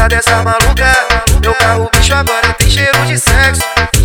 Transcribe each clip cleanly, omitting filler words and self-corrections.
causa dessa maluca, meu carro bicho agora tem cheiro de sexo.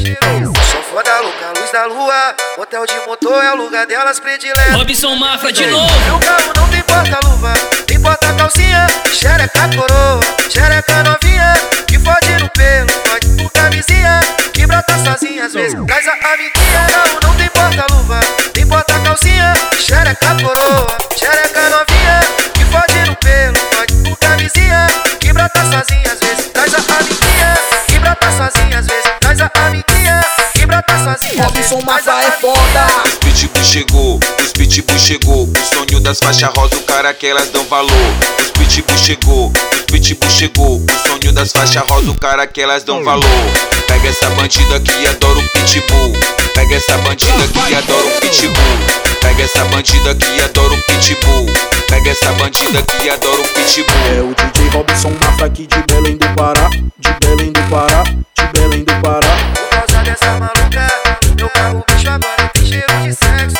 Sou foda louca, luz da lua, hotel de motor é o lugar delas predileto. Robson Mafra de novo. Meu carro não tem porta-luva, tem porta-calcinha, xereca coroa, xereca novinha, que fode no pelo, fode por camisinha, que brota sozinha às vezes, traz a amiguinha. Meu carro não tem porta-luva, tem porta-calcinha, xereca coroa, xereca novinha, que fode no pelo, fode por camisinha, que brota sozinha às vezes, traz a amiguinha, que brota sozinha às vezes, traz a amiguinha, que brota sozinha às vezes. Robson Mafra é foda. Os pitbull chegou, os pitbull chegou. O sonho das faixas rosa, o cara que elas dão valor. Os pitbull chegou, os pitbull chegou. O sonho das faixas rosa, o cara que elas dão valor. Pega essa bandida que adora o pitbull. Pega essa bandida que adora o pitbull. Pega essa bandida que adora o pitbull. Pega essa bandida que adora o pitbull. É o DJ Robson Mafra aqui de Belém do Pará. De Belém do Pará, de Belém do Pará. Por causa dessa maluca, meu carro bicho agora tem cheiro de sexo.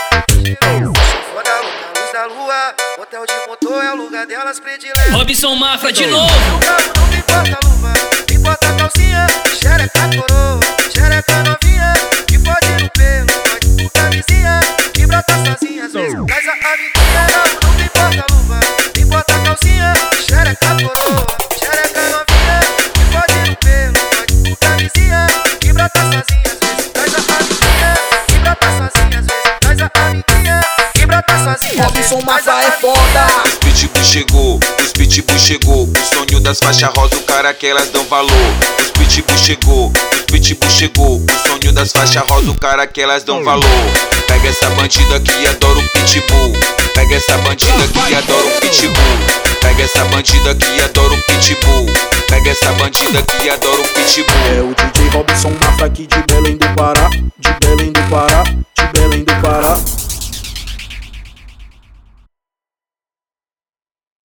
Sou foda louca, luz da lua, hotel de motor é o lugar delas predileto. Robson Mafra de novo. Meu carro não tem porta-luva, tem porta-calcinha, xereca coroa, xereca novinha, que fode no pelo, fode por camisinha, que brota sozinha às vezes, traz a amiguinha. Meu carro não tem porta-luva, tem porta-calcinha, xereca coroa, xereca novinha, que fode no pelo, fode por camisinha, que brota sozinha às vezes, traz a amiguinha, que brota sozinha às vezes, traz a amiguinha, que brota sozinha às vezes. Robson Mafra é foda. Os pitbull chegou, os pitbull chegou. O sonho das faixas rosa, o cara que elas dão valor. Os pitbull chegou, os pitbull chegou. O sonho das faixas rosa, o cara que elas dão valor. Pega essa bandida que adora o pitbull. Pega essa bandida que adora o pitbull. Pega essa bandida que adora o pitbull. Pega essa bandida que adora o pitbull. É o DJ Robson Mafra aqui de Belém do Pará. De